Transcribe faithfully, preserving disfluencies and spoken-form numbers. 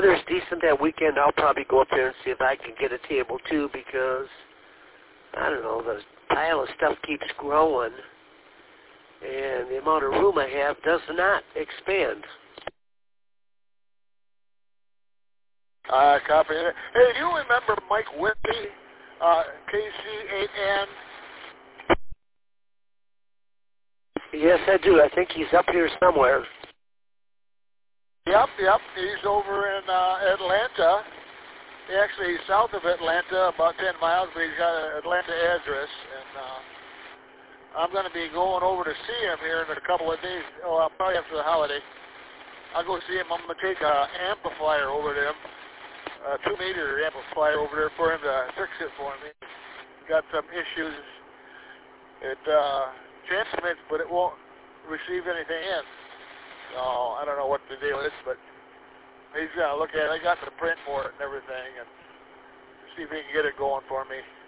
weather's decent that weekend, I'll probably go up there and see if I can get a table too, because, I don't know, the pile of stuff keeps growing, and the amount of room I have does not expand. Uh, copy. Hey, do you remember Mike Whitby, uh, K C eight N? Yes, I do. I think he's up here somewhere. Yep, yep. He's over in uh, Atlanta. He actually he's south of Atlanta, about ten miles, but he's got an Atlanta address. And uh, I'm going to be going over to see him here in a couple of days. Oh, I'll probably after the holiday. I'll go see him. I'm going to take an amplifier over to him, a two-meter amplifier over there for him to fix it for me. Got some issues. It uh, transmits, but it won't receive anything in. So I don't know what the deal is, but he's going to look at it. I got the print for it and everything, and see if he can get it going for me.